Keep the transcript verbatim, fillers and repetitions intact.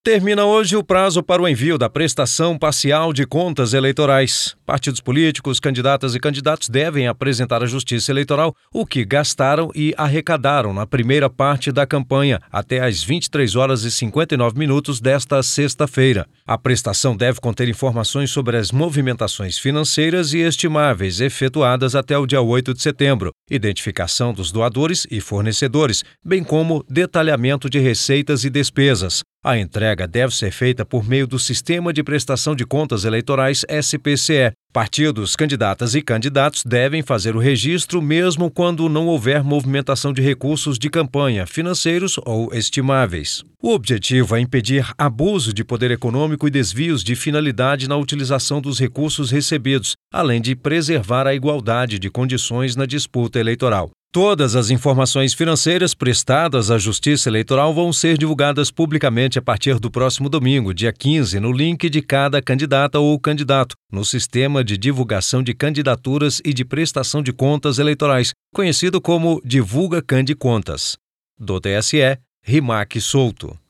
Termina hoje o prazo para o envio da prestação parcial de contas eleitorais. Partidos políticos, candidatas e candidatos devem apresentar à Justiça Eleitoral o que gastaram e arrecadaram na primeira parte da campanha, até às vinte e três horas e cinquenta e nove minutos desta sexta-feira. A prestação deve conter informações sobre as movimentações financeiras e estimáveis efetuadas até o dia oito de setembro, identificação dos doadores e fornecedores, bem como detalhamento de receitas e despesas. A entrega deve ser feita por meio do Sistema de Prestação de Contas Eleitorais S P C E. Partidos, candidatas e candidatos devem fazer o registro mesmo quando não houver movimentação de recursos de campanha, financeiros ou estimáveis. O objetivo é impedir abuso de poder econômico e desvios de finalidade na utilização dos recursos recebidos, além de preservar a igualdade de condições na disputa eleitoral. Todas as informações financeiras prestadas à Justiça Eleitoral vão ser divulgadas publicamente a partir do próximo domingo, dia quinze, no link de cada candidata ou candidato, no Sistema de Divulgação de Candidaturas e de Prestação de Contas Eleitorais, conhecido como Divulga Candi Contas. Do T S E, Rimac Souto.